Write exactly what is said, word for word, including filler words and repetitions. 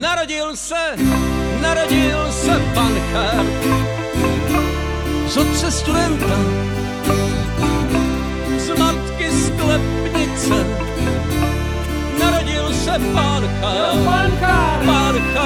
Narodil se, narodil se bankér, z otce studenta, z matky sklepnice. Narodil se pánka, Pánka, pánka